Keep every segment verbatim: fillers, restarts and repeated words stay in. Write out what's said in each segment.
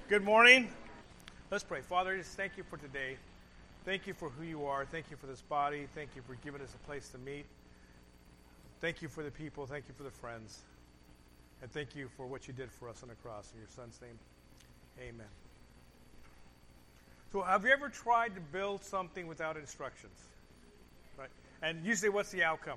Good morning. Let's pray. Father, just thank you for today. Thank you for who you are. Thank you for this body. Thank you for giving us a place to meet. Thank you for the people. Thank you for the friends. And thank you for what you did for us on the cross. In your son's name, amen. So have you ever tried to build something without instructions? Right? And usually what's the outcome?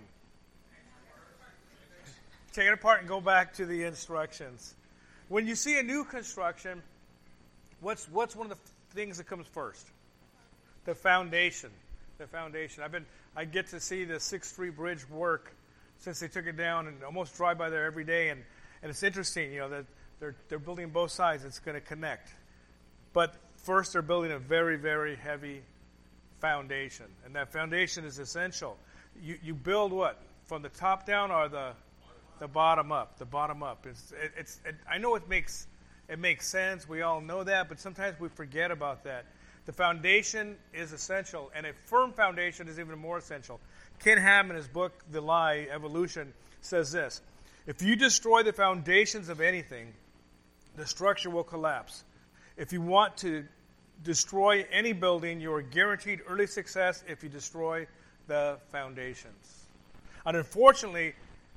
Take it apart and go back to the instructions. When you see a new construction, what's what's one of the things that comes first? The foundation. The foundation. I've been I get to see the Sixth Street Bridge work since they took it down, and almost drive by there every day, and, and it's interesting, you know, that they're they're building both sides. It's going to connect. But first they're building a very, very heavy foundation. And that foundation is essential. You you build what? From the top down or the the bottom up? The bottom up. It's it, it's it, I know it makes It makes sense. We all know that, but sometimes we forget about that. The foundation is essential, and a firm foundation is even more essential. Ken Ham, in his book, The Lie, Evolution, says this: if you destroy the foundations of anything, the structure will collapse. If you want to destroy any building, you are guaranteed early success if you destroy the foundations. And unfortunately,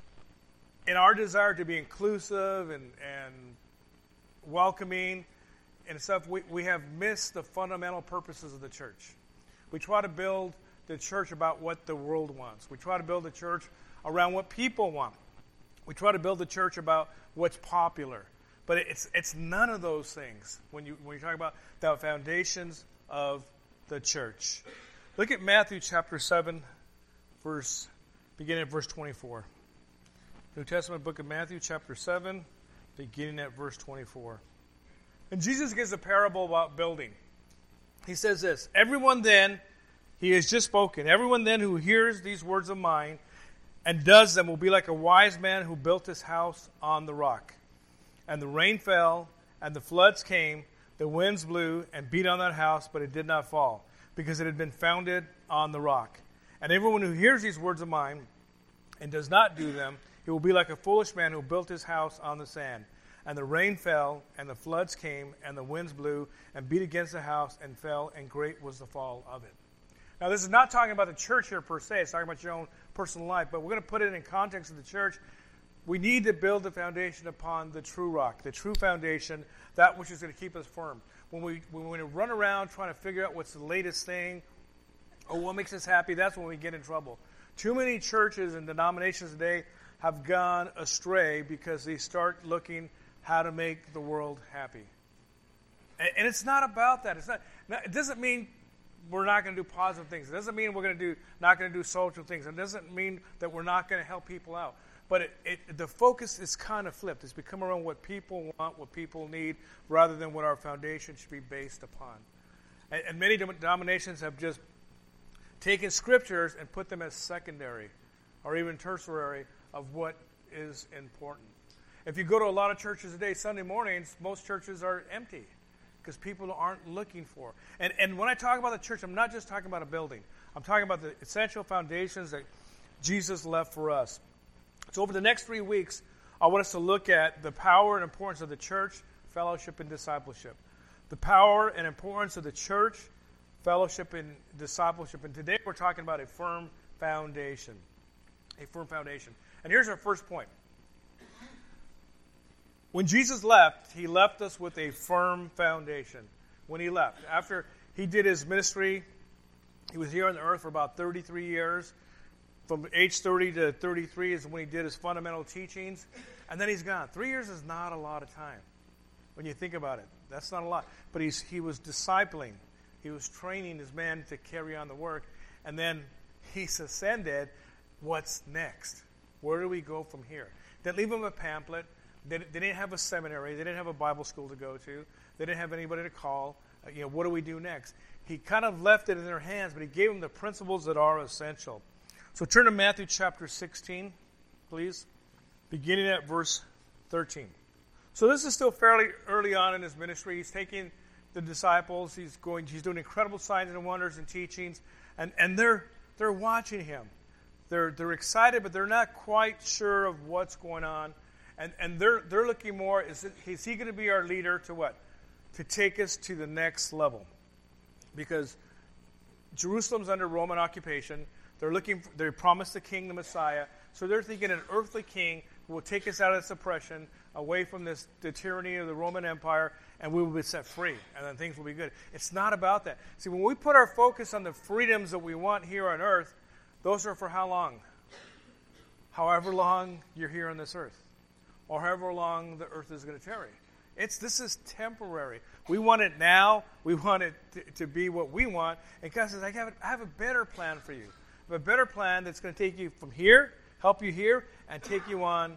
in our desire to be inclusive and, and welcoming and stuff, we, we have missed the fundamental purposes of the church. We try to build the church about what the world wants. We try to build the church around what people want. We try to build the church about what's popular. But it's it's none of those things when you when you talk about the foundations of the church. Look at Matthew chapter seven, verse beginning at verse twenty-four. New Testament book of Matthew chapter seven, beginning at verse twenty-four. And Jesus gives a parable about building. He says this: everyone then, he has just spoken, everyone then who hears these words of mine and does them will be like a wise man who built his house on the rock. And the rain fell, and the floods came, the winds blew and beat on that house, but it did not fall, because it had been founded on the rock. And everyone who hears these words of mine and does not do them, he will be like a foolish man who built his house on the sand. And the rain fell, and the floods came, and the winds blew, and beat against the house, and fell, and great was the fall of it. Now, this is not talking about the church here per se. It's talking about your own personal life. But we're going to put it in context of the church. We need to build the foundation upon the true rock, the true foundation, that which is going to keep us firm. When we, when we run around trying to figure out what's the latest thing or what makes us happy, that's when we get in trouble. Too many churches and denominations today have gone astray because they start looking how to make the world happy. And, and it's not about that. It's not. It doesn't mean we're not going to do positive things. It doesn't mean we're going to do not going to do social things. It doesn't mean that we're not going to help people out. But it, it, the focus is kind of flipped. It's become around what people want, what people need, rather than what our foundation should be based upon. And, and many denominations have just taken scriptures and put them as secondary or even tertiary of what is important. If you go to a lot of churches today, Sunday mornings, most churches are empty because people aren't looking for. And, and when I talk about the church, I'm not just talking about a building. I'm talking about the essential foundations that Jesus left for us. So over the next three weeks, I want us to look at the power and importance of the church, fellowship, and discipleship. The power and importance of the church, fellowship, and discipleship. And today we're talking about a firm foundation. A firm foundation. And here's our first point. When Jesus left, he left us with a firm foundation. When he left, after he did his ministry, he was here on the earth for about thirty-three years. From age thirty to thirty-three is when he did his fundamental teachings. And then he's gone. Three years is not a lot of time when you think about it. That's not a lot. But he's, he was discipling. He was training his men to carry on the work. And then he's ascended. What's next? Where do we go from here? They didn't leave him a pamphlet. They, they didn't have a seminary. They didn't have a Bible school to go to. They didn't have anybody to call. Uh, you know, what do we do next? He kind of left it in their hands, but he gave them the principles that are essential. So turn to Matthew chapter sixteen, please, beginning at verse thirteen. So this is still fairly early on in his ministry. He's taking the disciples. He's going. He's doing incredible signs and wonders and teachings, and, and they're they're watching him. They're they're excited, but they're not quite sure of what's going on. And and they're they're looking more, is, it, is he going to be our leader to what? to take us to the next level. Because Jerusalem's under Roman occupation. They're looking, for, they're promised the king, the Messiah. So they're thinking an earthly king who will take us out of this oppression, away from this the tyranny of the Roman Empire, and we will be set free, and then things will be good. It's not about that. See, when we put our focus on the freedoms that we want here on earth, those are for how long? However long you're here on this earth, or however long the earth is going to tarry. It's this is temporary. We want it now. We want it to, to be what we want. And God says, I have, a, I have a better plan for you. I have a better plan that's going to take you from here, help you here, and take you on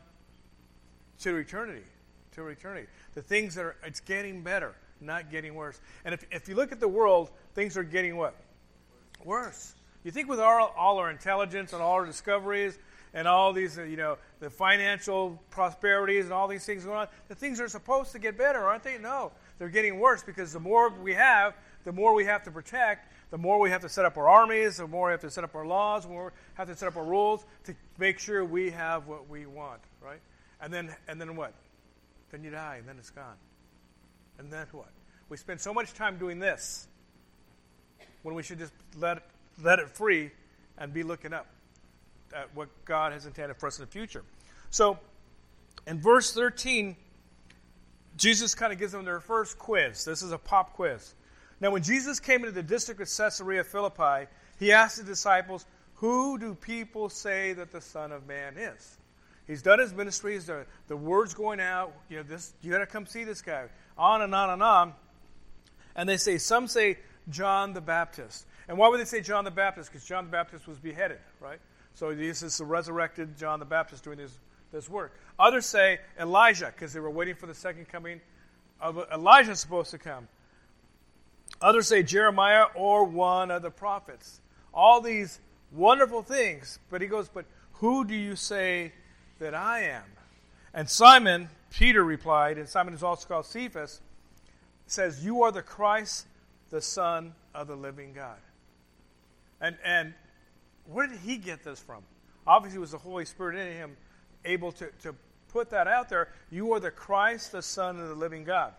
to eternity. To eternity. The things that are, it's getting better, not getting worse. And if, if you look at the world, things are getting what? Worse. You think with our, all our intelligence and all our discoveries and all these, you know, the financial prosperities and all these things going on, the things are supposed to get better, aren't they? No. They're getting worse because the more we have, the more we have to protect, the more we have to set up our armies, the more we have to set up our laws, the more we have to set up our rules to make sure we have what we want, right? And then, and then what? Then you die, and then it's gone. And then what? We spend so much time doing this when we should just let it, let it free and be looking up at what God has intended for us in the future. So, in verse thirteen, Jesus kind of gives them their first quiz. This is a pop quiz. Now, when Jesus came into the district of Caesarea Philippi, he asked the disciples, "Who do people say that the Son of Man is?" He's done his ministry. The, the word's going out. You know, this you got to come see this guy. On and on and on. And they say, some say John the Baptist. And why would they say John the Baptist? Because John the Baptist was beheaded, right? So this is the resurrected John the Baptist doing this, this work. Others say Elijah, because they were waiting for the second coming of Elijah supposed to come. Others say Jeremiah or one of the prophets. All these wonderful things. But he goes, but who do you say that I am? And Simon, Peter replied, and Simon is also called Cephas, says, you are the Christ, the Son of the living God. And and where did he get this from? Obviously it was the Holy Spirit in him able to, to put that out there. You are the Christ, the Son of the living God.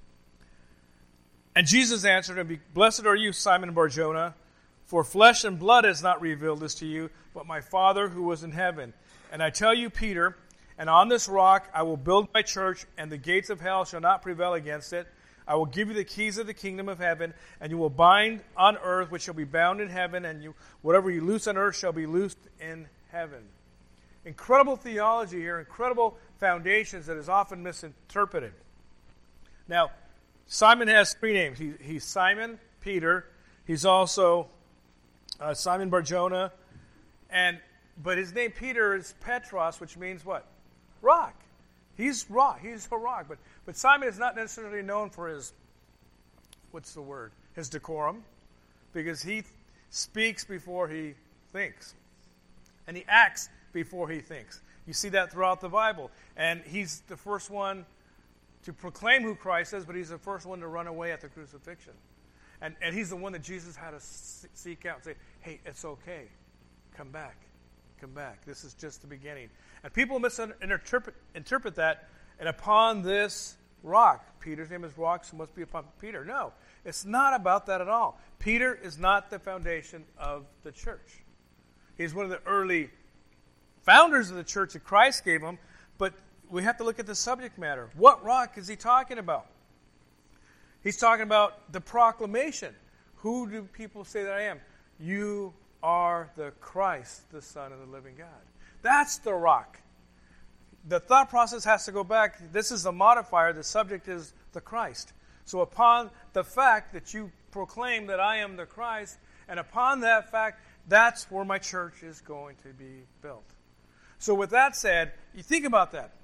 And Jesus answered him, blessed are you, Simon Bar-Jonah, for flesh and blood has not revealed this to you, but my Father who was in heaven. And I tell you, Peter, and on this rock I will build my church, and the gates of hell shall not prevail against it. I will give you the keys of the kingdom of heaven, and you will bind on earth which shall be bound in heaven, and you whatever you loose on earth shall be loosed in heaven. Incredible theology here, incredible foundations that is often misinterpreted. Now, Simon has three names. He, he's Simon, Peter. He's also uh, Simon Bar-Jonah. And, but his name Peter is Petros, which means what? Rock. He's rock. He's a rock. But, but Simon is not necessarily known for his, what's the word? His decorum. Because he speaks before he thinks. And he acts before he thinks. You see that throughout the Bible. And he's the first one to proclaim who Christ is, but he's the first one to run away at the crucifixion. And, and he's the one that Jesus had to seek out and say, hey, it's okay. Come back. Come back. This is just the beginning. And people misinterpret interpret that, and upon this rock, Peter's name is rock, so must be upon Peter. No, it's not about that at all. Peter is not the foundation of the church. He's one of the early founders of the church that Christ gave him, but we have to look at the subject matter. What rock is he talking about? He's talking about the proclamation. Who do people say that I am? You are the Christ, the Son of the living God. That's the rock. The thought process has to go back. This is the modifier. The subject is the Christ. So upon the fact that you proclaim that I am the Christ, and upon that fact, that's where my church is going to be built. So with that said, you think about that.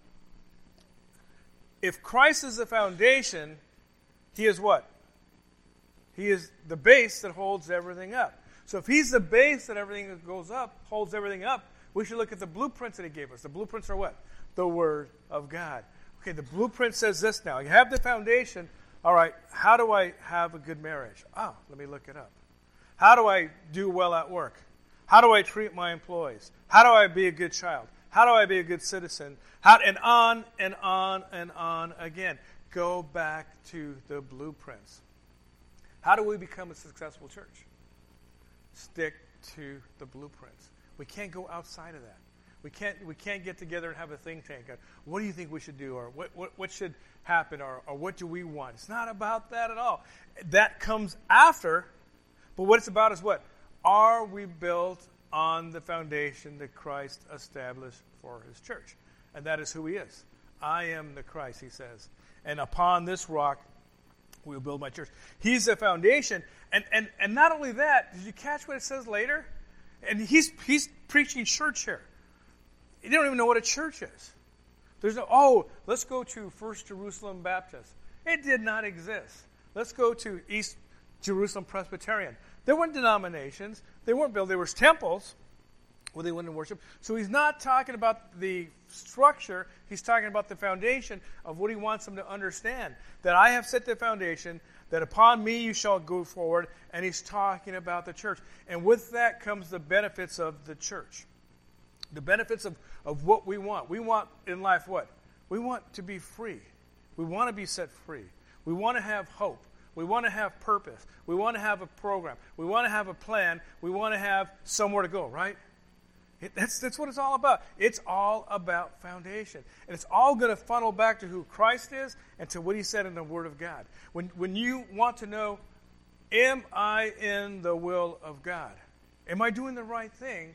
If Christ is the foundation, he is what? He is the base that holds everything up. So if he's the base that everything that goes up, holds everything up, we should look at the blueprints that he gave us. The blueprints are what? The Word of God. Okay, the blueprint says this now. You have the foundation. All right, how do I have a good marriage? Oh, let me look it up. How do I do well at work? How do I treat my employees? How do I be a good child? How do I be a good citizen? How, and on and on and on again. go back to the blueprints. How do we become a successful church? Stick to the blueprints. We can't go outside of that. We can't we can't get together and have a think tank. What do you think we should do? Or what, what, what should happen? Or, or what do we want? It's not about that at all. That comes after, but what it's about is what? Are we built on the foundation that Christ established for his church? And that is who he is. I am the Christ, he says. And upon this rock, we will build my church. He's the foundation. And, and, and not only that, did you catch what it says later? And he's he's preaching church here. You don't even know what a church is. There's no, oh, let's go to First Jerusalem Baptist. It did not exist. Let's go to East Jerusalem Presbyterian. There weren't denominations. They weren't built. There were temples where they went and worship. So he's not talking about the structure. He's talking about the foundation of what he wants them to understand. That I have set the foundation, that upon me you shall go forward. And he's talking about the church. And with that comes the benefits of the church. The benefits of, of what we want. We want in life what? We want to be free. We want to be set free. We want to have hope. We want to have purpose. We want to have a program. We want to have a plan. We want to have somewhere to go, right? It, that's, that's what it's all about. It's all about foundation. And it's all going to funnel back to who Christ is and to what he said in the Word of God. When, when you want to know, am I in the will of God? Am I doing the right thing?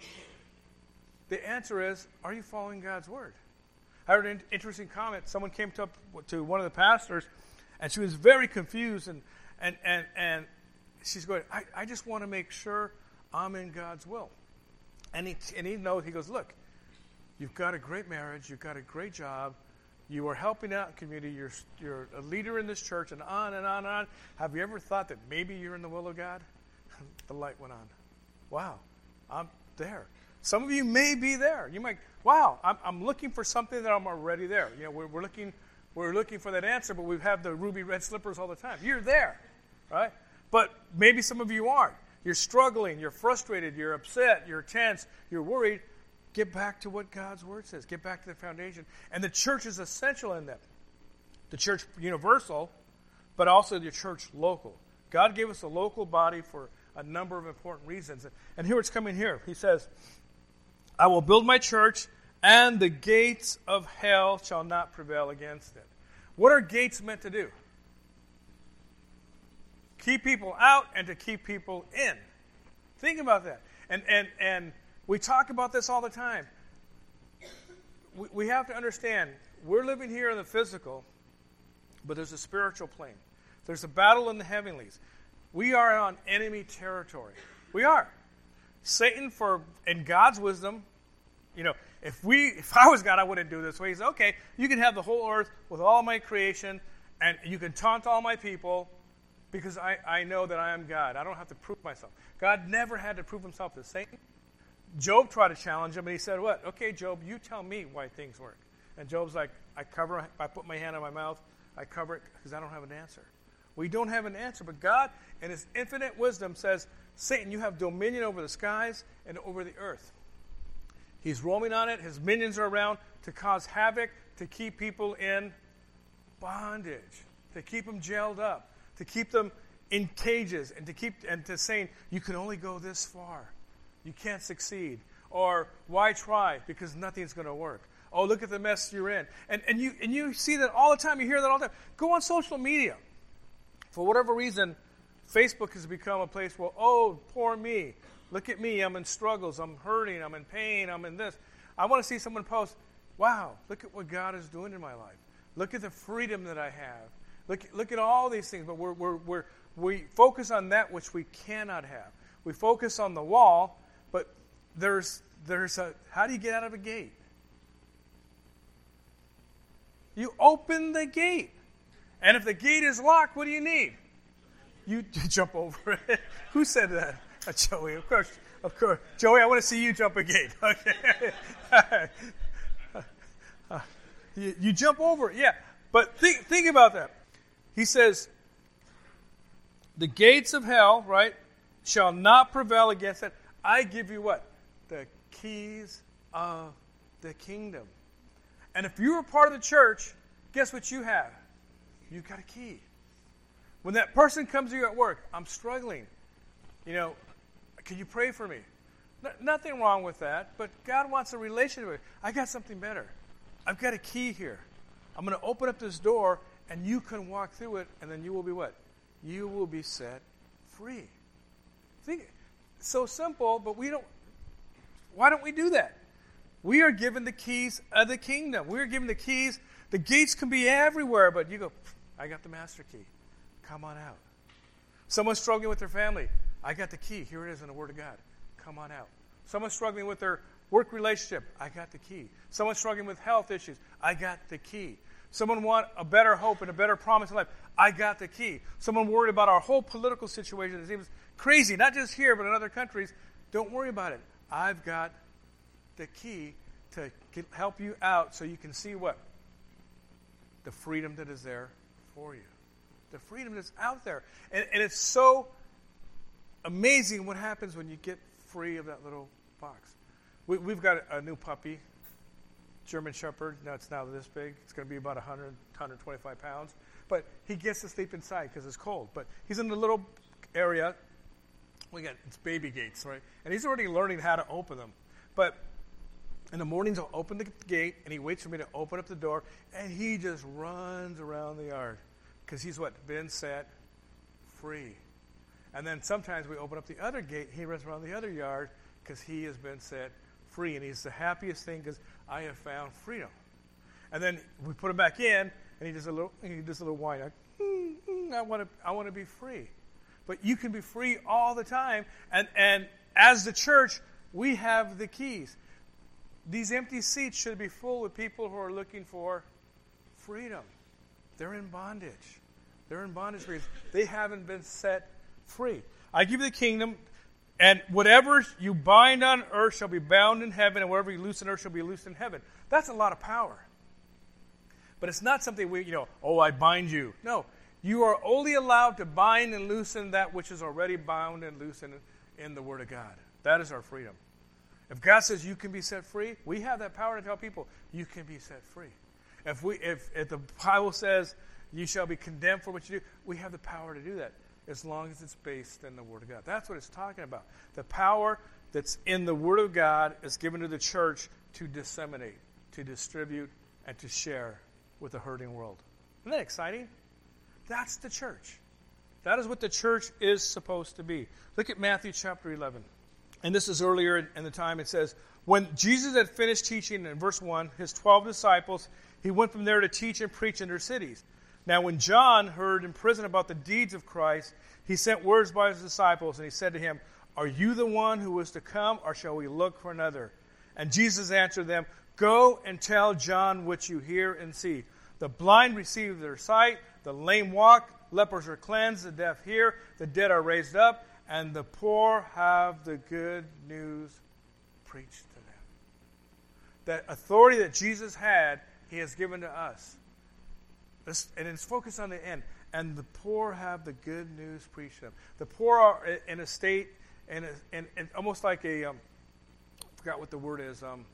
The answer is, are you following God's Word? I heard an interesting comment. Someone came to, to one of the pastors, and she was very confused, and and and, and she's going, I, I just want to make sure I'm in God's will. And he, and he knows, he goes, look, you've got a great marriage, you've got a great job, you are helping out in the community, you're, you're a leader in this church, and on and on and on. Have you ever thought that maybe you're in the will of God? The light went on. Wow, I'm there. Some of you may be there. You might, wow, I'm, I'm looking for something that I'm already there. You know, we're, we're looking, we're looking for that answer, but we have the ruby red slippers all the time. You're there, right? But maybe some of you aren't. You're struggling. You're frustrated. You're upset. You're tense. You're worried. Get back to what God's Word says. Get back to the foundation. And the church is essential in that. The church universal, but also the church local. God gave us a local body for a number of important reasons. And here it's coming here. He says, I will build my church, and the gates of hell shall not prevail against it. What are gates meant to do? Keep people out and to keep people in. Think about that. And and and we talk about this all the time. We, we have to understand, we're living here in the physical, but there's a spiritual plane. There's a battle in the heavenlies. We are on enemy territory. We are. Satan, for in God's wisdom, you know, if we, if I was God, I wouldn't do this way. He said, okay, you can have the whole earth with all my creation, and you can taunt all my people, because I, I know that I am God. I don't have to prove myself. God never had to prove himself to Satan. Job tried to challenge him, and he said, what? Okay, Job, you tell me why things work. And Job's like, I cover, I put my hand on my mouth, I cover it because I don't have an answer. We don't have an answer, but God, in his infinite wisdom, says, Satan, you have dominion over the skies and over the earth. He's roaming on it. His minions are around to cause havoc, to keep people in bondage, to keep them jailed up, to keep them in cages, and to keep and to saying, you can only go this far. You can't succeed. Or why try? Because nothing's going to work. Oh, look at the mess you're in. And and you and you see that all the time. You hear that all the time. Go on social media. For whatever reason, Facebook has become a place where, oh, poor me. Look at me. I'm in struggles. I'm hurting. I'm in pain. I'm in this. I want to see someone post, wow, look at what God is doing in my life. Look at the freedom that I have. Look, look at all these things. But we're, we're, we're, we focus on that which we cannot have. We focus on the wall, but there's, there's a, how do you get out of a gate? You open the gate. And if the gate is locked, what do you need? You jump over it. Who said that? Uh, Joey, of course. Of course. Joey, I want to see you jump a gate. Okay. uh, you, you jump over it, yeah. But think, think about that. He says, the gates of hell, right, shall not prevail against it. I give you what? The keys of the kingdom. And if you're a part of the church, guess what you have? you've got a key. When that person comes to you at work, I'm struggling. You know, can you pray for me? No, nothing wrong with that, but God wants a relationship with you. I got something better. I've got a key here. I'm going to open up this door, and you can walk through it, and then you will be what? You will be set free. Think, it's so simple, but we don't. Why don't we do that? We are given the keys of the kingdom. We are given the keys. The gates can be everywhere, but you go, I got the master key. Come on out. Someone's struggling with their family. I got the key. Here it is in the Word of God. Come on out. Someone's struggling with their work relationship. I got the key. Someone's struggling with health issues. I got the key. Someone want a better hope and a better promise in life. I got the key. Someone worried about our whole political situation. It seems crazy, not just here, but in other countries. Don't worry about it. I've got the key to get, help you out so you can see what? The freedom that is there for you. The freedom that's out there. And, and it's so amazing what happens when you get free of that little box. We, we've got a, a new puppy, German Shepherd. Now it's now this big. It's going to be about one hundred, one hundred twenty-five pounds. But he gets to sleep inside because it's cold. But he's in the little area. We got it's baby gates, right? And he's already learning how to open them. But in the mornings, I'll open the gate, and he waits for me to open up the door, and he just runs around the yard because he's what? Been set free. And then sometimes we open up the other gate, he runs around the other yard because he has been set free. And he's the happiest thing because I have found freedom. And then we put him back in, and he does a little, he does a little whine. Like, mm, mm, I want to, I want to be free. But you can be free all the time. And and as the church, we have the keys. These empty seats should be full with people who are looking for freedom. They're in bondage. They're in bondage because they haven't been set free. I give you the kingdom, and whatever you bind on earth shall be bound in heaven, and whatever you loose on earth shall be loosed in heaven. That's a lot of power. But it's not something we, you know, oh, I bind you. No. You are only allowed to bind and loosen that which is already bound and loosened in the Word of God. That is our freedom. If God says you can be set free, we have that power to tell people you can be set free. If we, if, if the Bible says you shall be condemned for what you do, we have the power to do that as long as it's based in the Word of God. That's what it's talking about. The power that's in the Word of God is given to the church to disseminate, to distribute, and to share with the hurting world. Isn't that exciting? That's the church. That is what the church is supposed to be. Look at Matthew chapter eleven. And this is earlier in the time. It says, when Jesus had finished teaching in verse one, his twelve disciples, he went from there to teach and preach in their cities. Now when John heard in prison about the deeds of Christ, he sent words by his disciples, and he said to him, are you the one who is to come, or shall we look for another? And Jesus answered them, go and tell John what you hear and see. The blind receive their sight, the lame walk, lepers are cleansed, the deaf hear, the dead are raised up, and the poor have the good news preached to them. That authority that Jesus had, he has given to us. This, and it's focused on the end. And the poor have the good news preached to them. The poor are in a state, in, a, in, in almost like a, um, I forgot what the word is, um,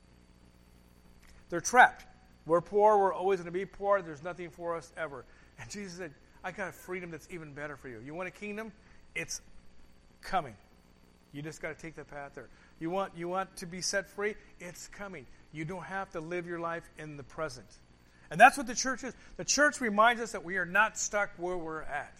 they're trapped. We're poor, we're always going to be poor, there's nothing for us ever. And Jesus said, I got a freedom that's even better for you. You want a kingdom? It's coming. You just got to take the path there. You want you want to be set free? It's coming. You don't have to live your life in the present. And that's what the church is. The church reminds us that we are not stuck where we're at.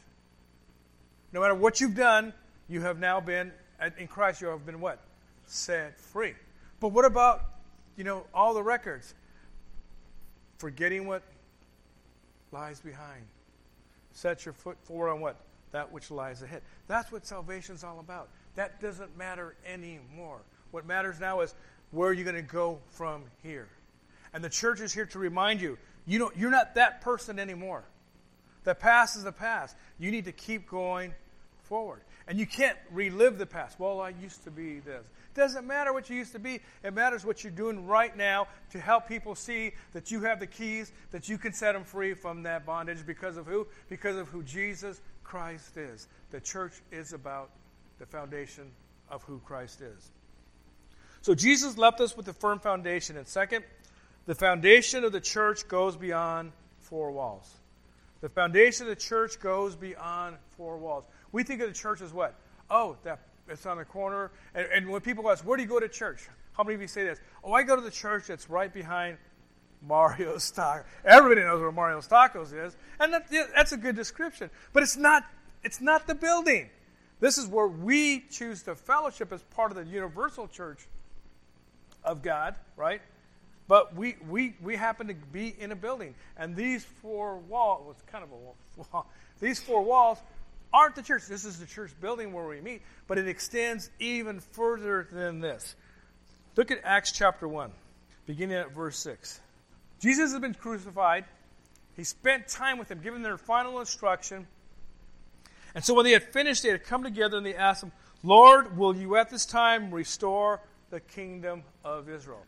No matter what you've done, you have now been, in Christ you have been what? Set free. But what about, you know, all the records? Forgetting what lies behind. Set your foot forward on what? That which lies ahead. That's what salvation's all about. That doesn't matter anymore. What matters now is where you're going to go from here. And the church is here to remind you, you don't, you're not that person anymore. The past is the past. You need to keep going forward. And you can't relive the past. Well, I used to be this. It doesn't matter what you used to be. It matters what you're doing right now to help people see that you have the keys, that you can set them free from that bondage. Because of who? Because of who Jesus Christ is. The church is about the foundation of who Christ is. So Jesus left us with a firm foundation. And second, the foundation of the church goes beyond four walls. The foundation of the church goes beyond four walls. We think of the church as what? Oh, that it's on the corner. And, and when people ask, where do you go to church? How many of you say this? Oh, I go to the church that's right behind Mario's Tacos. Everybody knows where Mario's Tacos is. And that, yeah, that's a good description. But it's not, it's not the building. This is where we choose to fellowship as part of the universal church of God, right? But we, we, we happen to be in a building. And these four walls, well, it's kind of a wall, these four walls aren't the church. This is the church building where we meet, but it extends even further than this. Look at Acts chapter one, beginning at verse six. Jesus has been crucified. He spent time with them, giving their final instruction. And so when they had finished, they had come together and they asked him, Lord, will you at this time restore the kingdom of Israel?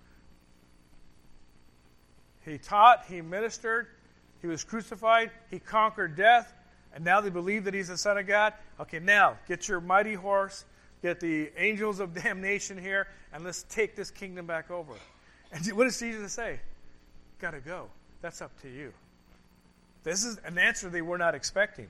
He taught, he ministered, he was crucified, he conquered death, and now they believe that he's the Son of God. Okay, now, get your mighty horse, get the angels of damnation here, and let's take this kingdom back over. And what does Jesus say? Got to go. That's up to you. This is an answer they were not expecting.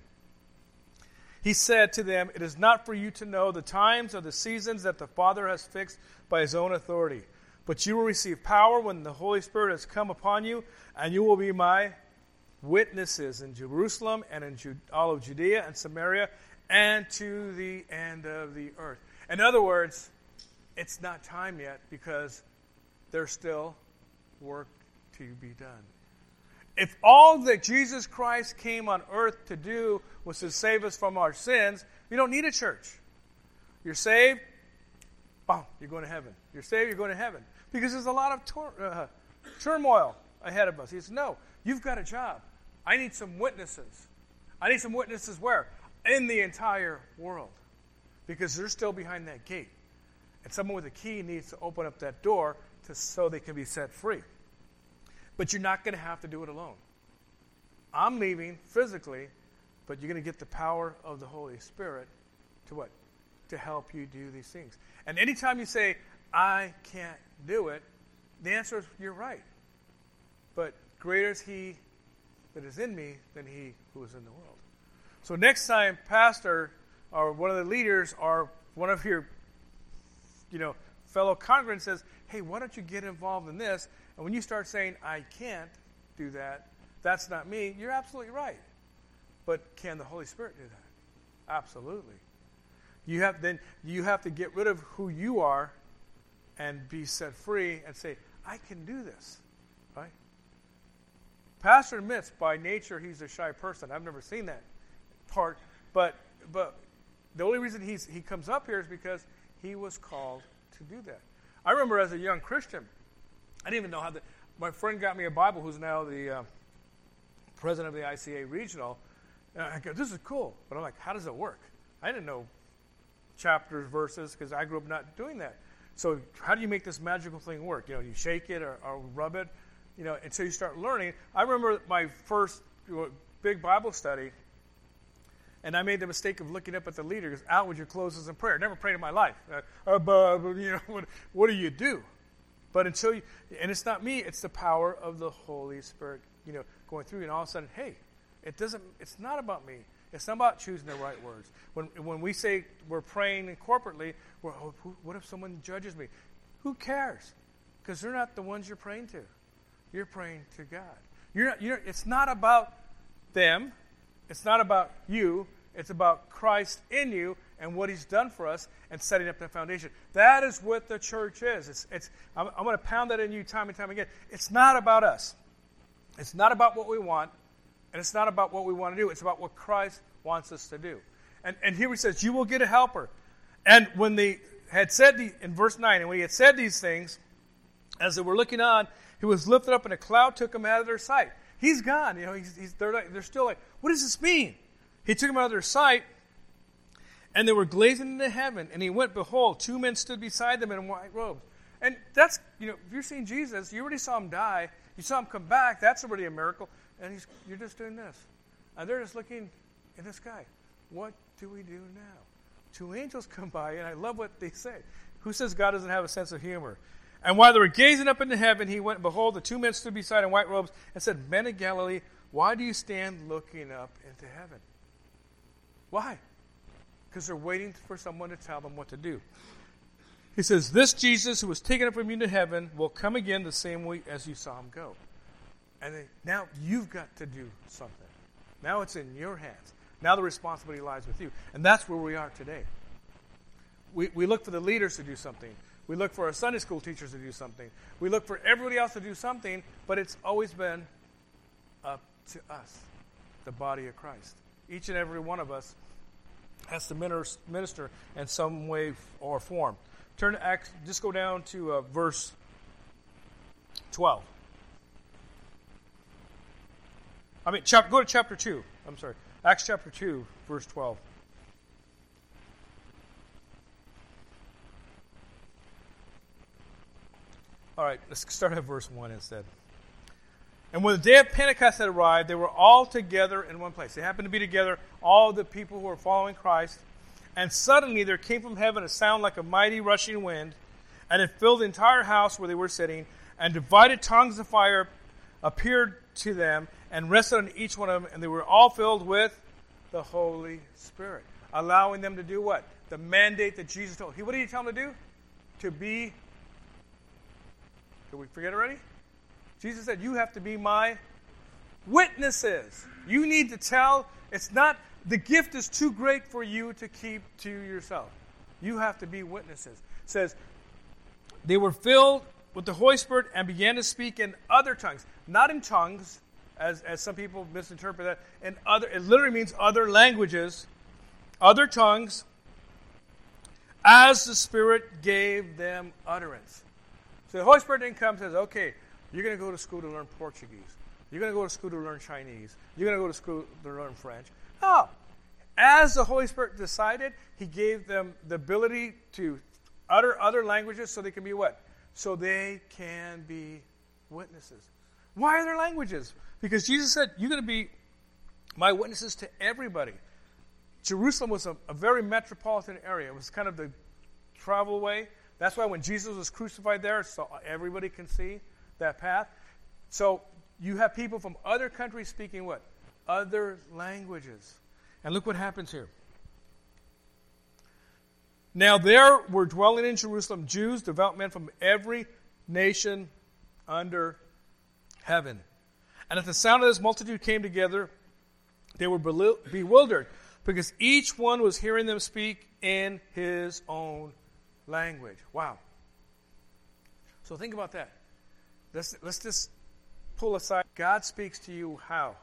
He said to them, it is not for you to know the times or the seasons that the Father has fixed by his own authority. But you will receive power when the Holy Spirit has come upon you, and you will be my witnesses in Jerusalem and in Ju- all of Judea and Samaria and to the end of the earth. In other words, it's not time yet because there's still work to be done. If all that Jesus Christ came on earth to do was to save us from our sins, you don't need a church. You're saved, boom, you're going to heaven. You're saved, you're going to heaven. Because there's a lot of tor- uh, turmoil ahead of us. He says, no, you've got a job. I need some witnesses. I need some witnesses where? In the entire world. Because they're still behind that gate. And someone with a key needs to open up that door to, so they can be set free. But you're not going to have to do it alone. I'm leaving physically, but you're going to get the power of the Holy Spirit to what? To help you do these things. And anytime you say, I can't do it, the answer is, you're right. But greater is he that is in me than he who is in the world. So next time, pastor or one of the leaders or one of your, you know, fellow congregants says, hey, why don't you get involved in this? And when you start saying, I can't do that, that's not me, you're absolutely right. But can the Holy Spirit do that? Absolutely. You have then you have to get rid of who you are and be set free and say, I can do this. Right? Pastor admits by nature he's a shy person. I've never seen that part. But but the only reason he's he comes up here is because he was called to do that. I remember as a young Christian, I didn't even know how to. My friend got me a Bible, who's now the uh, president of the I C A regional. And I go, this is cool. But I'm like, how does it work? I didn't know chapters, verses, because I grew up not doing that. So how do you make this magical thing work? You know, you shake it or, or rub it, you know, until you start learning. I remember my first big Bible study, and I made the mistake of looking up at the leader, because out with your closes in prayer. Never prayed in my life. Uh, uh, but, you know, what, what do you do? But until you, and it's not me, it's the power of the Holy Spirit, you know, going through, and all of a sudden, hey, it doesn't, it's not about me. It's not about choosing the right words. When when we say we're praying corporately, we're, oh, who, what if someone judges me? Who cares? Because they're not the ones you're praying to. You're praying to God. You're not, you're, it's not about them. It's not about you. It's about Christ in you and what he's done for us and setting up the foundation. That is what the church is. It's, it's, I'm, I'm going to pound that in you time and time again. It's not about us. It's not about what we want. And it's not about what we want to do. It's about what Christ wants us to do. And, and here he says, you will get a helper. And when they had said, the, in verse nine, and when he had said these things, as they were looking on, he was lifted up and a cloud took him out of their sight. He's gone. You know, he's, he's, they're, like, they're still like, what does this mean? He took him out of their sight, and they were gazing into heaven. And he went, behold, two men stood beside them in white robes. And that's, you know, if you're seeing Jesus, you already saw him die. You saw him come back. That's already a miracle. And he's, you're just doing this. And they're just looking in the sky. What do we do now? Two angels come by, and I love what they say. Who says God doesn't have a sense of humor? And while they were gazing up into heaven, he went, and behold, the two men stood beside in white robes and said, Men of Galilee, why do you stand looking up into heaven? Why? Because they're waiting for someone to tell them what to do. He says, this Jesus who was taken up from you to heaven will come again the same way as you saw him go. And then, now you've got to do something. Now it's in your hands. Now the responsibility lies with you. And that's where we are today. We, we look for the leaders to do something. We look for our Sunday school teachers to do something. We look for everybody else to do something, but it's always been up to us, the body of Christ. Each and every one of us has to minister in some way or form. Turn to Acts, just go down to uh, verse twelve. I mean, chap, go to chapter two. I'm sorry. Acts chapter two, verse twelve. All right, let's start at verse one instead. And when the day of Pentecost had arrived, they were all together in one place. They happened to be together, all the people who were following Christ. And suddenly there came from heaven a sound like a mighty rushing wind, and it filled the entire house where they were sitting, and divided tongues of fire appeared to them and rested on each one of them, and they were all filled with the Holy Spirit, allowing them to do what? The mandate that Jesus told. What did he tell them to do? To be, did we forget already? Jesus said, you have to be my witnesses. You need to tell. It's not, the gift is too great for you to keep to yourself. You have to be witnesses. It says, they were filled with the Holy Spirit and began to speak in other tongues. Not in tongues, as, as some people misinterpret that. In other, it literally means other languages, other tongues, as the Spirit gave them utterance. So the Holy Spirit then comes and says, okay, you're going to go to school to learn Portuguese. You're going to go to school to learn Chinese. You're going to go to school to learn French. No. As the Holy Spirit decided, he gave them the ability to utter other languages so they can be what? So they can be witnesses. Why are there languages? Because Jesus said, you're going to be my witnesses to everybody. Jerusalem was a, a very metropolitan area. It was kind of the travel way. That's why when Jesus was crucified there, so everybody can see that path. So you have people from other countries speaking what? Other languages. And look what happens here. Now there were dwelling in Jerusalem Jews, devout men from every nation under heaven. And at the sound of this multitude came together, they were bewildered, because each one was hearing them speak in his own language. Wow. So think about that. Let's, let's just pull aside. God speaks to you how?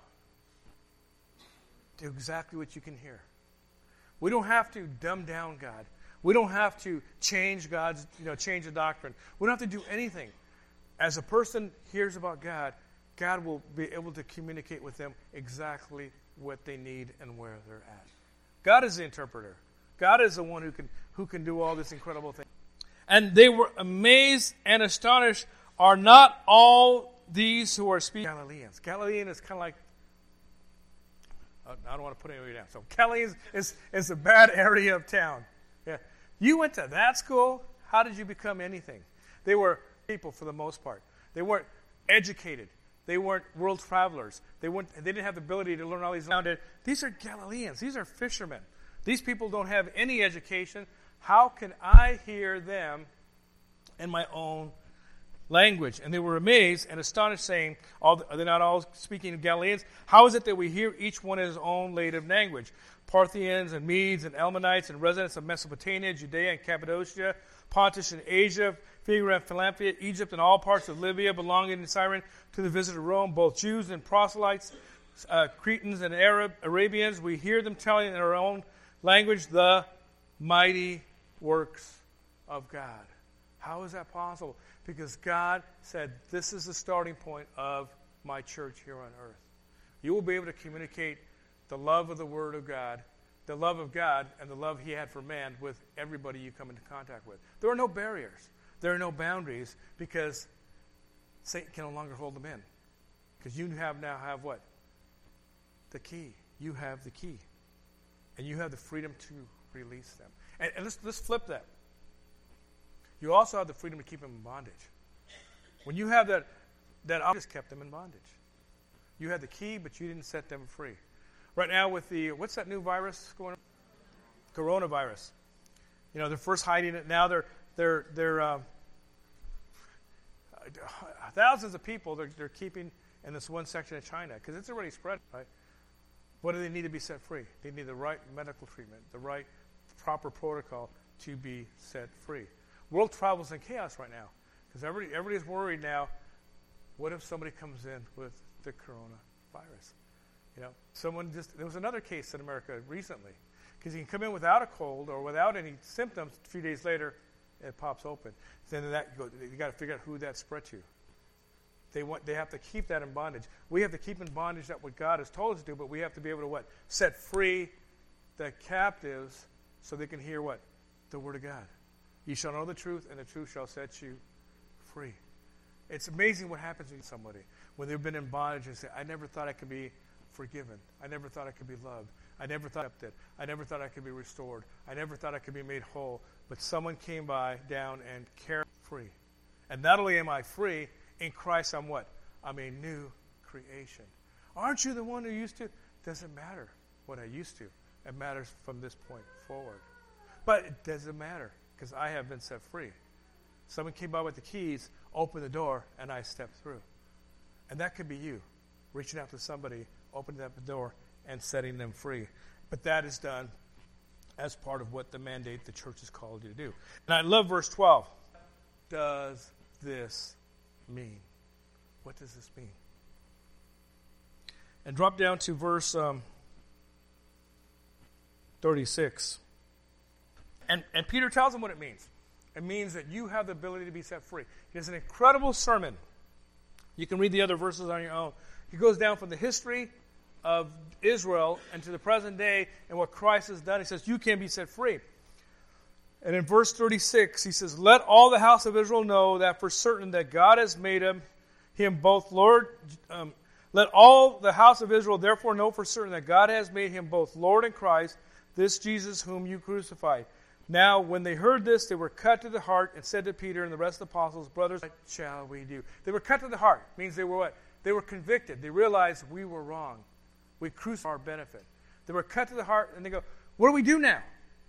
To exactly what you can hear. We don't have to dumb down God. We don't have to change God's, you know, change the doctrine. We don't have to do anything. As a person hears about God, God will be able to communicate with them exactly what they need and where they're at. God is the interpreter. God is the one who can who can do all this incredible thing. And they were amazed and astonished. Are not all these who are speaking Galileans? Galilean is kind of like, uh, I don't want to put anybody down. So Galileans is, is a bad area of town. Yeah. You went to that school? How did you become anything? They were people for the most part. They weren't educated. They weren't world travelers. They weren't. They didn't have the ability to learn all these. These are Galileans. These are fishermen. These people don't have any education. How can I hear them in my own language? And they were amazed and astonished, saying, "Are they not all speaking Galileans? How is it that we hear each one in his own native language? Parthians and Medes and Elamites and residents of Mesopotamia, Judea and Cappadocia, Pontus and Asia, Phrygia and Philippia, Egypt and all parts of Libya belonging to Cyrene, to the visit of Rome, both Jews and proselytes, uh, Cretans and Arab Arabians. We hear them telling in our own language the mighty works of God." How is that possible? Because God said, this is the starting point of my church here on earth. You will be able to communicate the love of the Word of God, the love of God, and the love He had for man with everybody you come into contact with. There are no barriers. There are no boundaries because Satan can no longer hold them in. Because you have now have what? The key. You have the key. And you have the freedom to release them. And, and let's, let's flip that. You also have the freedom to keep them in bondage. When you have that, that just kept them in bondage. You had the key, but you didn't set them free. Right now with the, what's that new virus going on? Coronavirus. You know, they're first hiding it. Now they're, they're, they're, uh, thousands of people they're, they're keeping in this one section of China because it's already spread, right? What do they need to be set free? They need the right medical treatment, the right proper protocol to be set free. World travel's in chaos right now because everybody, everybody's worried now, what if somebody comes in with the coronavirus? You know, someone just, there was another case in America recently because you can come in without a cold or without any symptoms. A few days later, it pops open. Then that you, you got to figure out who that spread to. They want, they have to keep that in bondage. We have to keep in bondage that what God has told us to do, but we have to be able to what? Set free the captives so they can hear what? The Word of God. You shall know the truth, and the truth shall set you free. It's amazing what happens to somebody when they've been in bondage and say, I never thought I could be forgiven. I never thought I could be loved. I never thought I could. I never thought I could be restored. I never thought I could be made whole. But someone came by down and carried me free. And not only am I free, in Christ I'm what? I'm a new creation. Aren't you the one who used to? Doesn't matter what I used to. It matters from this point forward. But it doesn't matter because I have been set free. Someone came by with the keys, opened the door, and I stepped through. And that could be you, reaching out to somebody, opening up the door, and setting them free. But that is done as part of what the mandate the church has called you to do. And I love verse twelve. What does this mean? What does this mean? And drop down to verse um, thirty-six. And, and Peter tells them what it means. It means that you have the ability to be set free. He has an incredible sermon. You can read the other verses on your own. He goes down from the history of Israel and to the present day and what Christ has done. He says, you can be set free. And in verse thirty-six, he says, let all the house of Israel know that for certain that God has made him, him both Lord. Um, let all the house of Israel therefore know for certain that God has made him both Lord and Christ, this Jesus whom you crucified. Now, when they heard this, they were cut to the heart and said to Peter and the rest of the apostles, brothers, what shall we do? They were cut to the heart. Means they were what? They were convicted. They realized we were wrong. We crucified our benefit. They were cut to the heart and they go, what do we do now?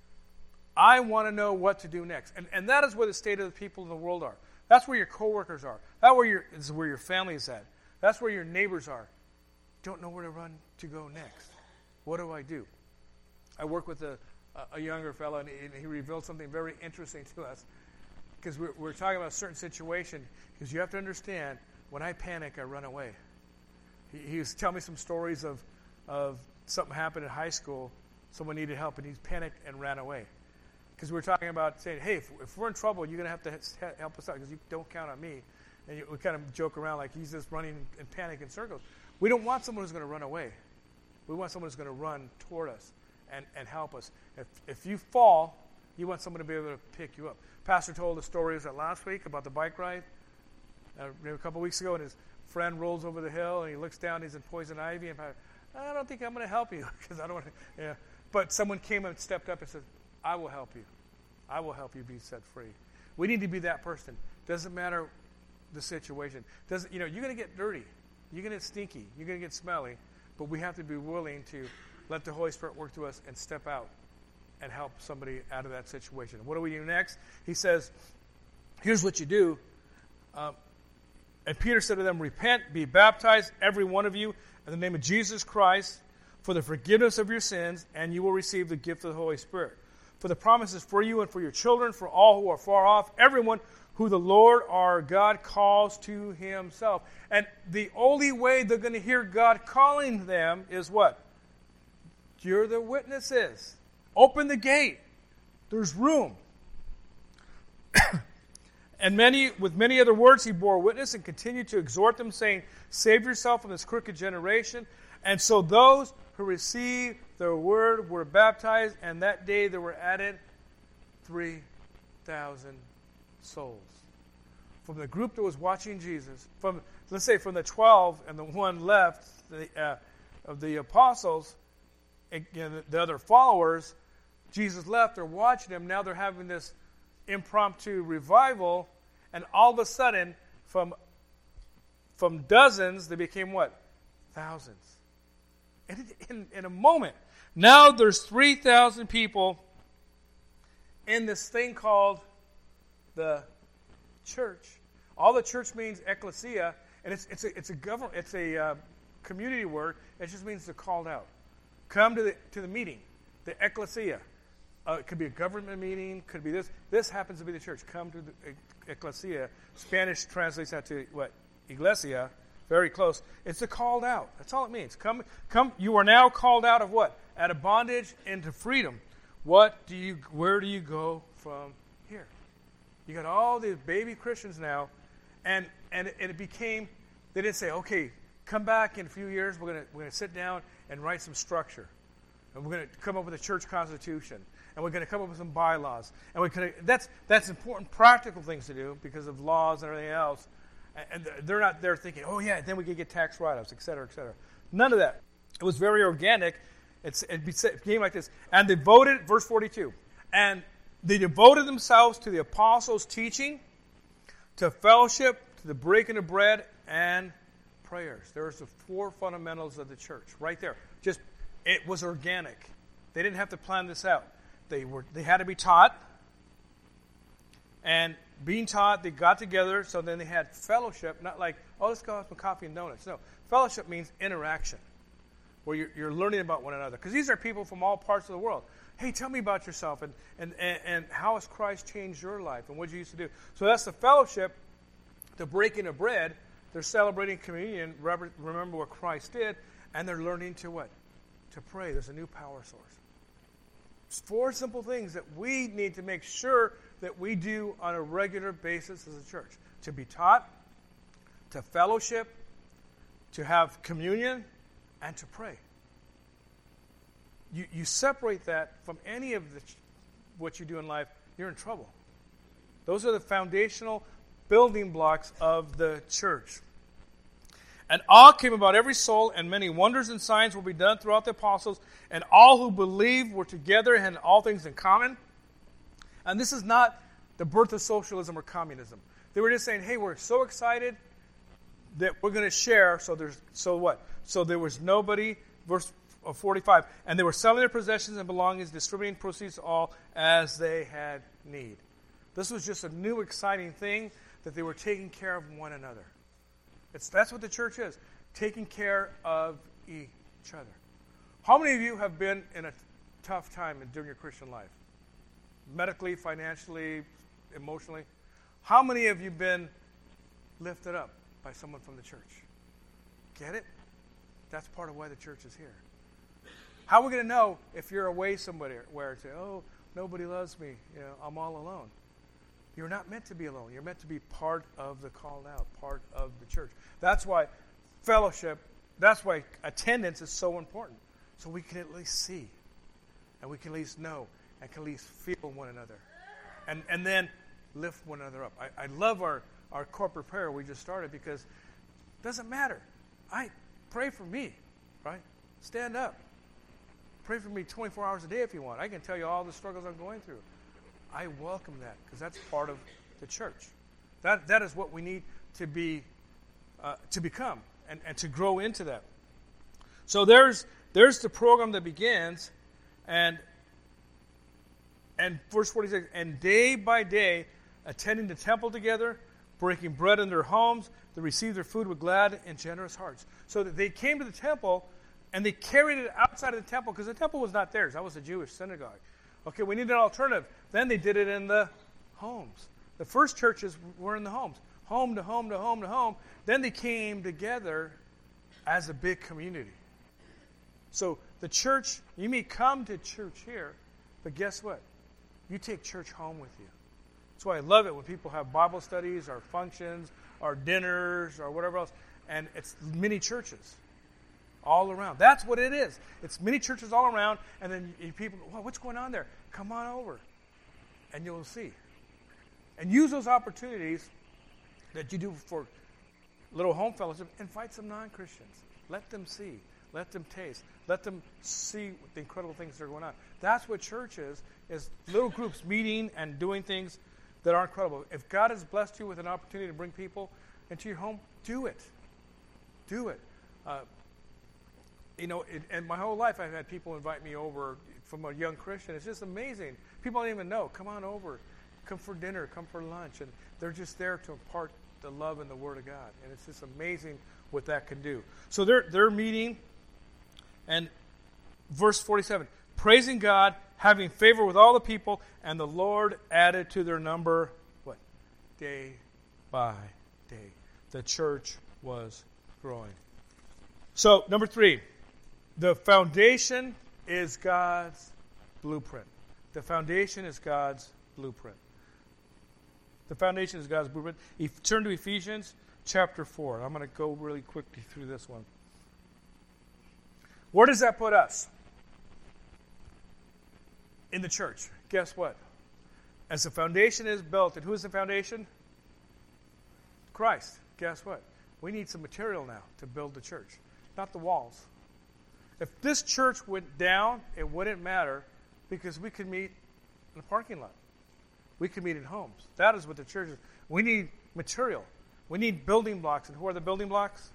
I want to know what to do next. And, and that is where the state of the people in the world are. That's where your coworkers are. That's where your, is where your family is at. That's where your neighbors are. Don't know where to run to go next. What do I do? I work with a, a younger fellow, and he, and he revealed something very interesting to us. Because we're, we're talking about a certain situation. Because you have to understand, when I panic, I run away. He, he was telling me some stories of, of something happened in high school. Someone needed help, and he panicked and ran away. Because we were talking about saying, hey, if, if we're in trouble, you're going to have to help us out because you don't count on me. And you, we kind of joke around like he's just running in panic in circles. We don't want someone who's going to run away. We want someone who's going to run toward us and, and help us. If, if you fall, you want someone to be able to pick you up. Pastor told the story, was that last week, about the bike ride uh, maybe a couple weeks ago, and his friend rolls over the hill, and he looks down, he's in poison ivy, and I don't think I'm going to help you because I don't want to. Yeah. But someone came and stepped up and said, I will help you. I will help you be set free. We need to be that person. Doesn't matter the situation. Doesn't you know? You're going to get dirty. You're going to get stinky. You're going to get smelly. But we have to be willing to let the Holy Spirit work through us and step out and help somebody out of that situation. What do we do next? He says, "Here's what you do." Um, and Peter said to them, "Repent, be baptized, every one of you, in the name of Jesus Christ, for the forgiveness of your sins, and you will receive the gift of the Holy Spirit. For the promise is for you and for your children, for all who are far off, everyone who the Lord our God calls to himself." And the only way they're going to hear God calling them is what? You're the witnesses. Open the gate. There's room. And many, with many other words, he bore witness and continued to exhort them, saying, "Save yourself from this crooked generation." And so those who received the word were baptized, and that day there were added three thousand souls. From the group that was watching Jesus, from let's say from the twelve and the one left the, uh, of the apostles, and, you know, the, the other followers, Jesus left, they're watching him, now they're having this impromptu revival, and all of a sudden, from, from dozens, they became what? Thousands. In, in, in a moment. Now there's three thousand people in this thing called the church. All the church means ecclesia, and it's it's a it's a government it's a uh, community word. It just means they're called out. Come to the to the meeting, the ecclesia. Uh, it could be a government meeting. Could be this. This happens to be the church. Come to the ecclesia. Spanish translates that to what? Iglesia. Very close. It's a called out. That's all it means. Come, come. You are now called out of what? Out of bondage into freedom. What do you? Where do you go from here? You got all these baby Christians now, and and it, and it became. They didn't say, okay, come back in a few years. We're gonna we're gonna sit down and write some structure, and we're gonna come up with a church constitution, and we're gonna come up with some bylaws, and we're gonna. That's that's important practical things to do because of laws and everything else. And they're not there thinking, oh, yeah, then we can get tax write-offs, et cetera, et cetera. None of that. It was very organic. It's, it became like this. And they devoted, verse forty-two, and they devoted themselves to the apostles' teaching, to fellowship, to the breaking of bread, and prayers. There's the four fundamentals of the church right there. Just, it was organic. They didn't have to plan this out. They were. They had to be taught. And being taught, they got together, so then they had fellowship, not like, oh, let's go have some coffee and donuts. No, fellowship means interaction, where you're, you're learning about one another. Because these are people from all parts of the world. Hey, tell me about yourself, and, and, and, and how has Christ changed your life, and what you used to do. So that's the fellowship, the breaking of bread. They're celebrating communion, remember what Christ did, and they're learning to what? To pray. There's a new power source. It's four simple things that we need to make sure that we do on a regular basis as a church. To be taught, to fellowship, to have communion, and to pray. You, you separate that from any of the, what you do in life, you're in trouble. Those are the foundational building blocks of the church. And awe came about every soul, and many wonders and signs will be done throughout the apostles, and all who believed were together and had all things in common. And this is not the birth of socialism or communism. They were just saying, hey, we're so excited that we're going to share. So there's so what? So there was nobody, verse forty-five, and they were selling their possessions and belongings, distributing proceeds to all as they had need. This was just a new exciting thing that they were taking care of one another. It's, that's what the church is, taking care of each other. How many of you have been in a tough time during your Christian life? Medically, financially, emotionally? How many of you have been lifted up by someone from the church? Get it? That's part of why the church is here. How are we going to know if you're away somewhere where say, oh, nobody loves me, you know, I'm all alone? You're not meant to be alone. You're meant to be part of the called out, part of the church. That's why fellowship, that's why attendance is so important. So we can at least see, and we can at least know, and can at least feel one another. And and then lift one another up. I, I love our, our corporate prayer we just started because it doesn't matter. I pray for me, right? Stand up. Pray for me twenty-four hours a day if you want. I can tell you all the struggles I'm going through. I welcome that because that's part of the church. That that is what we need to be uh, to become and, and to grow into that. So there's there's the program that begins, and and verse forty-six, and day by day, attending the temple together, breaking bread in their homes, they received their food with glad and generous hearts. So that they came to the temple, and they carried it outside of the temple because the temple was not theirs. That was a Jewish synagogue. Okay, we need an alternative. Then they did it in the homes. The first churches were in the homes. Home to home to home to home. Then they came together as a big community. So the church, you may come to church here, but guess what? You take church home with you. That's why I love it when people have Bible studies or functions or dinners or whatever else. And it's many churches. All around. That's what it is. It's many churches all around, and then you people go, well, what's going on there? Come on over, and you'll see. And use those opportunities that you do for little home fellowship. Invite some non-Christians. Let them see. Let them taste. Let them see the incredible things that are going on. That's what church is, is little groups meeting and doing things that are incredible. If God has blessed you with an opportunity to bring people into your home, do it. Do it. Uh, you know, it, and my whole life I've had people invite me over from a young Christian. It's just amazing. People don't even know. Come on over. Come for dinner. Come for lunch. And they're just there to impart the love and the Word of God. And it's just amazing what that can do. So they're, they're meeting, and verse forty-seven, praising God, having favor with all the people, and the Lord added to their number, what? Day by day. The church was growing. So, number three, the foundation is God's blueprint. The foundation is God's blueprint. The foundation is God's blueprint. If, turn to Ephesians chapter four. I'm going to go really quickly through this one. Where does that put us? In the church. Guess what? As the foundation is built, and who is the foundation? Christ. Guess what? We need some material now to build the church, not the walls. If this church went down, it wouldn't matter because we could meet in a parking lot. We could meet in homes. That is what the church is. We need material. We need building blocks. And who are the building blocks?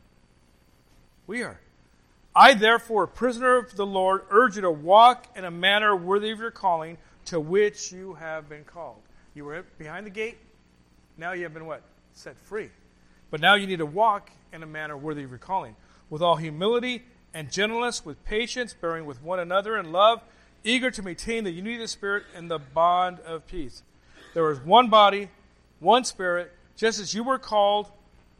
We are. I, therefore, a prisoner of the Lord, urge you to walk in a manner worthy of your calling, to which you have been called. You were behind the gate. Now you have been what? Set free. But now you need to walk in a manner worthy of your calling, with all humility and gentleness, with patience, bearing with one another in love, eager to maintain the unity of the Spirit and the bond of peace. There is one body, one Spirit, just as you were called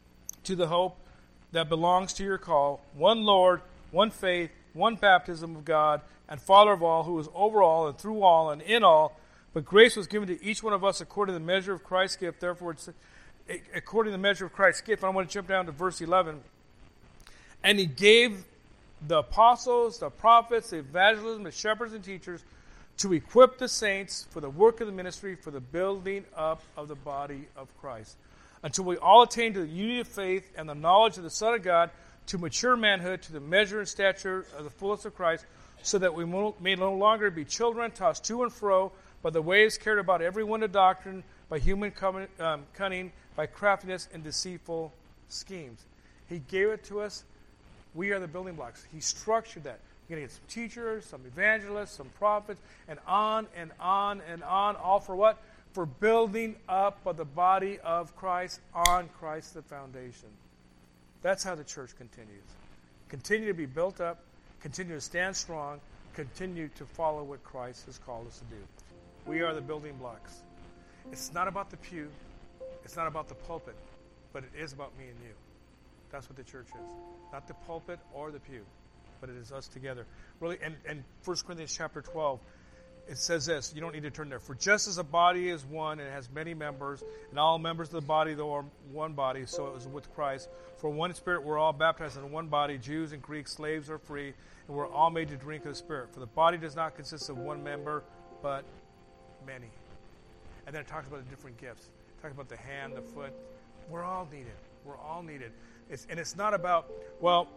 to the hope that belongs to your call, one Lord, one faith, one baptism of God, and Father of all, who is over all and through all and in all. But grace was given to each one of us according to the measure of Christ's gift. Therefore, it's according to the measure of Christ's gift. I want to jump down to verse eleven. And he gave the apostles, the prophets, the evangelists, the shepherds and teachers to equip the saints for the work of the ministry, for the building up of the body of Christ, until we all attain to the unity of faith and the knowledge of the Son of God, to mature manhood, to the measure and stature of the fullness of Christ, so that we may no longer be children tossed to and fro by the waves carried about every wind of doctrine, by human cunning, by craftiness and deceitful schemes. He gave it to us. We are the building blocks. He structured that. You're going to get some teachers, some evangelists, some prophets, and on and on and on, all for what? For building up of the body of Christ on Christ the foundation. That's how the church continues. Continue to be built up, continue to stand strong, continue to follow what Christ has called us to do. We are the building blocks. It's not about the pew. It's not about the pulpit, but it is about me and you. That's what the church is. Not the pulpit or the pew, but it is us together. Really, and, and First Corinthians chapter twelve, it says this. You don't need to turn there. For just as a body is one and has many members, and all members of the body, though, are one body, so it was with Christ. For one Spirit we're all baptized in one body, Jews and Greeks, slaves or free, and we're all made to drink of the Spirit. For the body does not consist of one member, but many. And then it talks about the different gifts. It talks about the hand, the foot. We're all needed. We're all needed. It's, and it's not about, well,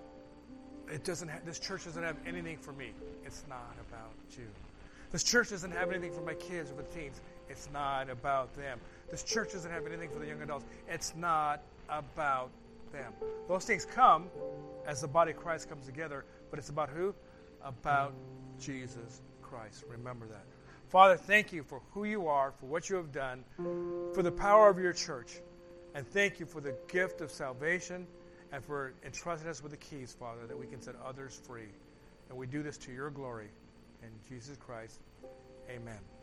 it doesn't. Ha- this church doesn't have anything for me. It's not about you. This church doesn't have anything for my kids or for the teens. It's not about them. This church doesn't have anything for the young adults. It's not about them. Those things come as the body of Christ comes together, but it's about who? About Jesus Christ. Remember that. Father, thank you for who you are, for what you have done, for the power of your church. And thank you for the gift of salvation and for entrusting us with the keys, Father, that we can set others free. And we do this to your glory. In Jesus Christ, amen.